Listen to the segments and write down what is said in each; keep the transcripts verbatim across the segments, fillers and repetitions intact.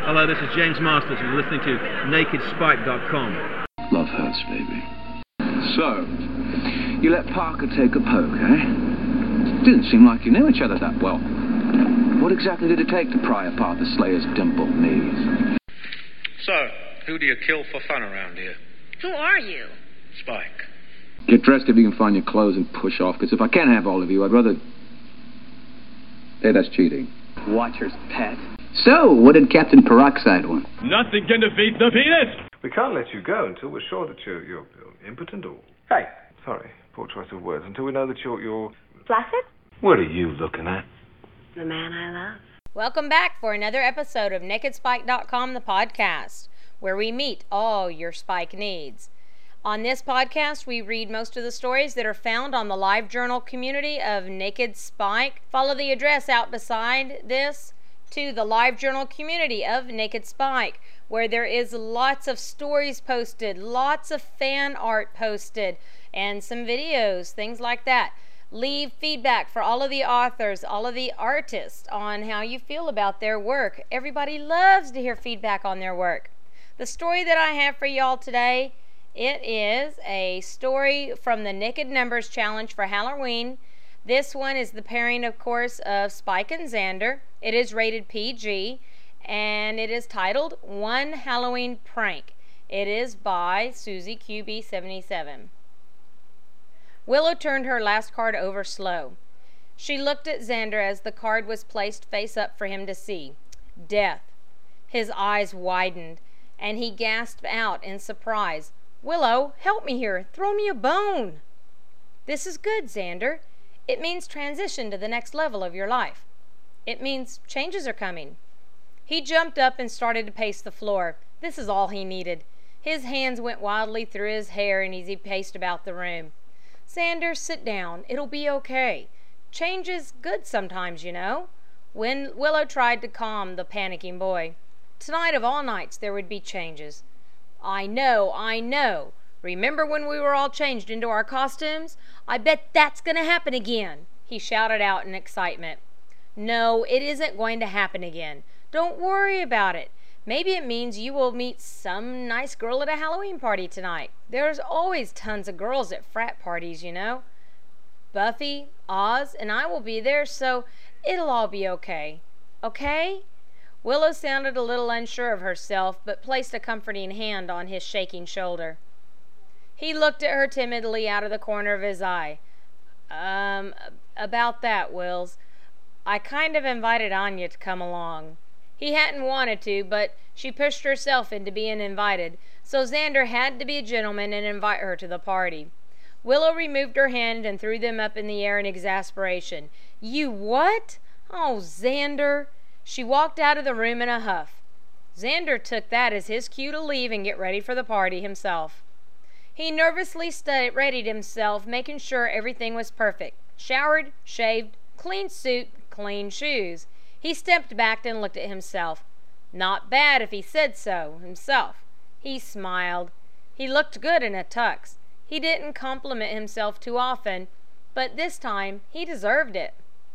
Hello, this is James Masters. You're listening to naked spike dot com. Love hurts, baby. So, you let Parker take a poke, eh? Didn't seem like you knew each other that well. What exactly did it take to pry apart the Slayer's dimpled knees? So, who do you kill for fun around here? Who are you? Spike. Get dressed if you can find your clothes and push off, because if I can't have all of you, I'd rather... Hey, that's cheating. Watcher's pet. So, what did Captain Peroxide want? Nothing can defeat the penis! We can't let you go until we're sure that you're, you're, you're impotent or... Hey. Sorry, poor choice of words. Until we know that you're... you're... Flaccid? What are you looking at? The man I love. Welcome back for another episode of naked spike dot com, the podcast, where we meet all your Spike needs. On this podcast, we read most of the stories that are found on the live journal community of Naked Spike. Follow the address out beside this to the live journal community of Naked Spike, where there is lots of stories posted, lots of fan art posted, and some videos, things like that. Leave feedback for all of the authors, all of the artists on how you feel about their work. Everybody loves to hear feedback on their work. The story that I have for y'all today, it is a story from the Naked Numbers Challenge for Halloween. This one is the pairing, of course, of Spike and Xander. It is rated P G, and it is titled One Halloween Prank. It is by Susie Q B seventy-seven. Willow turned her last card over slow. She looked at Xander as the card was placed face up for him to see. Death. His eyes widened, and he gasped out in surprise. Willow, help me here. Throw me a bone. This is good, Xander. It means transition to the next level of your life. It means changes are coming. He jumped up and started to pace the floor. This is all he needed. His hands went wildly through his hair and as he paced about the room. Xander, sit down. It'll be okay. Change is good sometimes, you know. When Willow tried to calm the panicking boy. Tonight of all nights there would be changes. I know, I know. Remember when we were all changed into our costumes? I bet that's going to happen again, he shouted out in excitement. No, it isn't going to happen again. Don't worry about it. Maybe it means you will meet some nice girl at a Halloween party tonight. There's always tons of girls at frat parties, you know. Buffy, Oz, and I will be there, so it'll all be okay. Okay? Willow sounded a little unsure of herself, but placed a comforting hand on his shaking shoulder. He looked at her timidly out of the corner of his eye. Um, about that, Wills. I kind of invited Anya to come along. He hadn't wanted to, but she pushed herself into being invited, so Xander had to be a gentleman and invite her to the party. Willow removed her hand and threw them up in the air in exasperation. You what? Oh, Xander. She walked out of the room in a huff. Xander took that as his cue to leave and get ready for the party himself. He nervously stu- readied himself, making sure everything was perfect. Showered, shaved, clean suit, clean shoes. He stepped back and looked at himself. Not bad if he said so, himself. He smiled. He looked good in a tux. He didn't compliment himself too often, but this time he deserved it.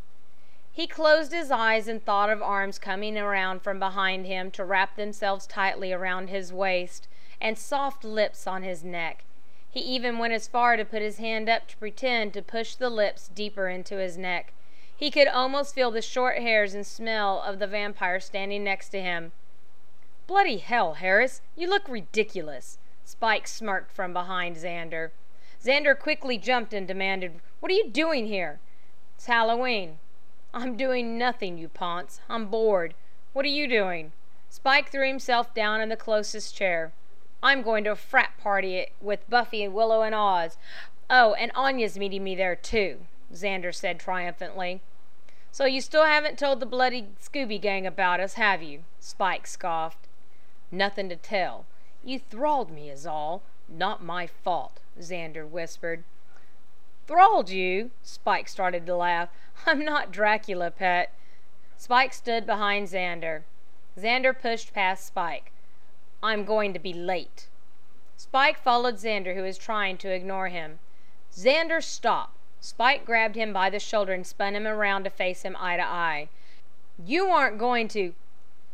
He closed his eyes and thought of arms coming around from behind him to wrap themselves tightly around his waist, and soft lips on his neck. He even went as far to put his hand up to pretend to push the lips deeper into his neck. He could almost feel the short hairs and smell of the vampire standing next to him. Bloody hell, Harris, you look ridiculous, Spike smirked from behind Xander. Xander quickly jumped and demanded, What are you doing here? It's Halloween. I'm doing nothing, you ponce. I'm bored. What are you doing? Spike threw himself down in the closest chair. I'm going to a frat party with Buffy and Willow and Oz. Oh, and Anya's meeting me there too, Xander said triumphantly. So you still haven't told the bloody Scooby Gang about us, have you? Spike scoffed. Nothing to tell. You thralled me is all. Not my fault, Xander whispered. Thralled you? Spike started to laugh. I'm not Dracula, pet. Spike stood behind Xander. Xander pushed past Spike. I'm going to be late. Spike followed Xander, who was trying to ignore him. Xander, stop. Spike grabbed him by the shoulder and spun him around to face him eye to eye. You aren't going to...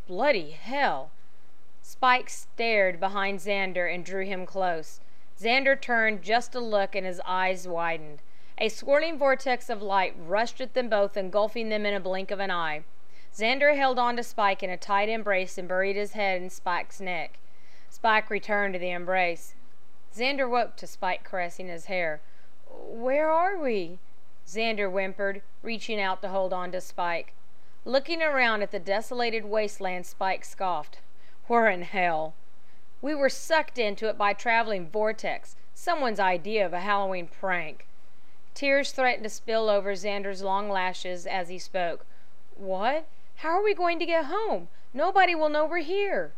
Bloody hell. Spike stared behind Xander and drew him close. Xander turned just to look, and his eyes widened. A swirling vortex of light rushed at them both, engulfing them in a blink of an eye. Xander held on to Spike in a tight embrace and buried his head in Spike's neck. Spike returned to the embrace. Xander woke to Spike caressing his hair. "Where are we?" Xander whimpered, reaching out to hold on to Spike. Looking around at the desolated wasteland, Spike scoffed. "We're in hell. We were sucked into it by a traveling vortex. Someone's idea of a Halloween prank." Tears threatened to spill over Xander's long lashes as he spoke. "What? How are we going to get home? Nobody will know we're here."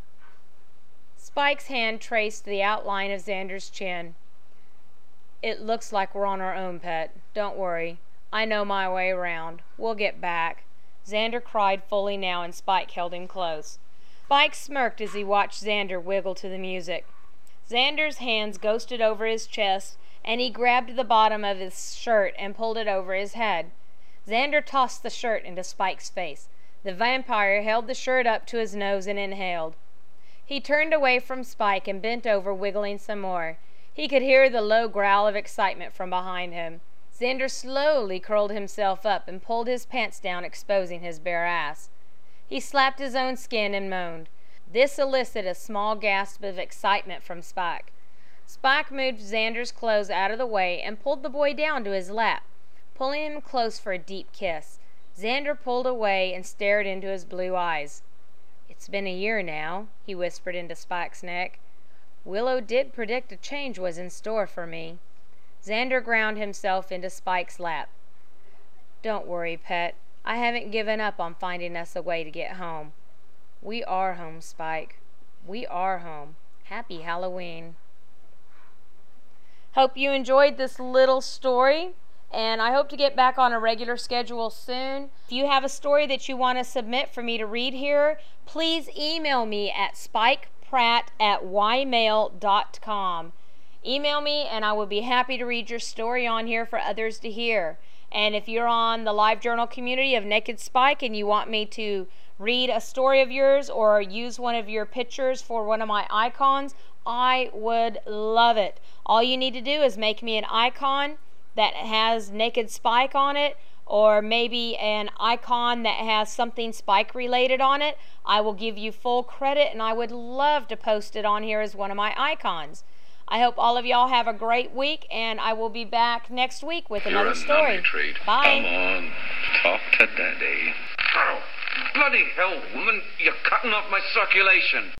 Spike's hand traced the outline of Xander's chin. "It looks like we're on our own, pet. Don't worry. I know my way around. We'll get back." Xander cried fully now, and Spike held him close. Spike smirked as he watched Xander wiggle to the music. Xander's hands ghosted over his chest, and he grabbed the bottom of his shirt and pulled it over his head. Xander tossed the shirt into Spike's face. The vampire held the shirt up to his nose and inhaled. He turned away from Spike and bent over, wiggling some more. He could hear the low growl of excitement from behind him. Xander slowly curled himself up and pulled his pants down, exposing his bare ass. He slapped his own skin and moaned. This elicited a small gasp of excitement from Spike. Spike moved Xander's clothes out of the way and pulled the boy down to his lap, pulling him close for a deep kiss. Xander pulled away and stared into his blue eyes. "It's been a year now," he whispered into Spike's neck. "Willow did predict a change was in store for me." Xander ground himself into Spike's lap. "Don't worry, pet. I haven't given up on finding us a way to get home. We are home, Spike. We are home. Happy Halloween." Hope you enjoyed this little story, and I hope to get back on a regular schedule soon. If you have a story that you want to submit for me to read here, please email me at spikepratt at y mail dot com. Email me, and I will be happy to read your story on here for others to hear. And if you're on the live journal community of Naked Spike and you want me to read a story of yours or use one of your pictures for one of my icons, I would love it. All you need to do is make me an icon that has Naked Spike on it, or maybe an icon that has something Spike related on it. I will give you full credit, and I would love to post it on here as one of my icons. I hope all of y'all have a great week, and I will be back next week with another story. Bye. Come on, talk to Daddy. Oh, bloody hell, woman, you're cutting off my circulation.